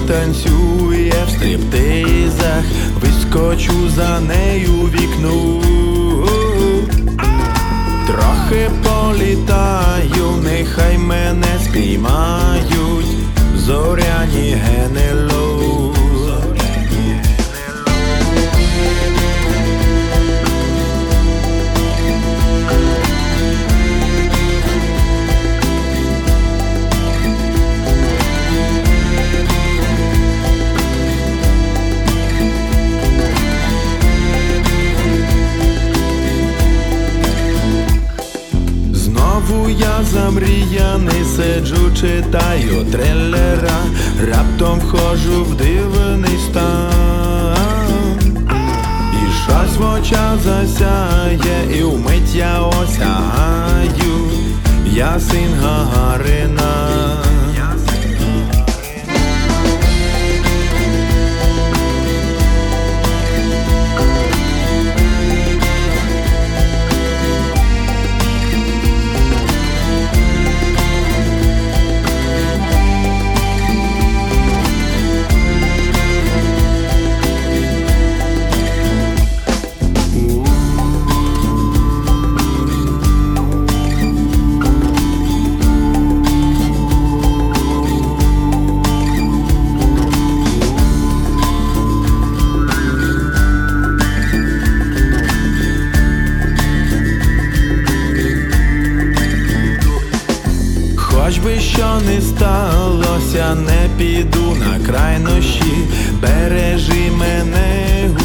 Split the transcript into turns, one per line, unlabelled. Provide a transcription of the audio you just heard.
танцює в стриптизах, вискочу за нею в вікно. Трохи політаю, нехай мене спіймають зоряні ГНЛО. Знову я замріяний сиджу, читаю трилера, раптом входжу в дивний стан. І щось в очах засяє, і вмить я осягаю, я син Гагарина. Хоч би що не сталося, не піду на крайнощі, бережи мене,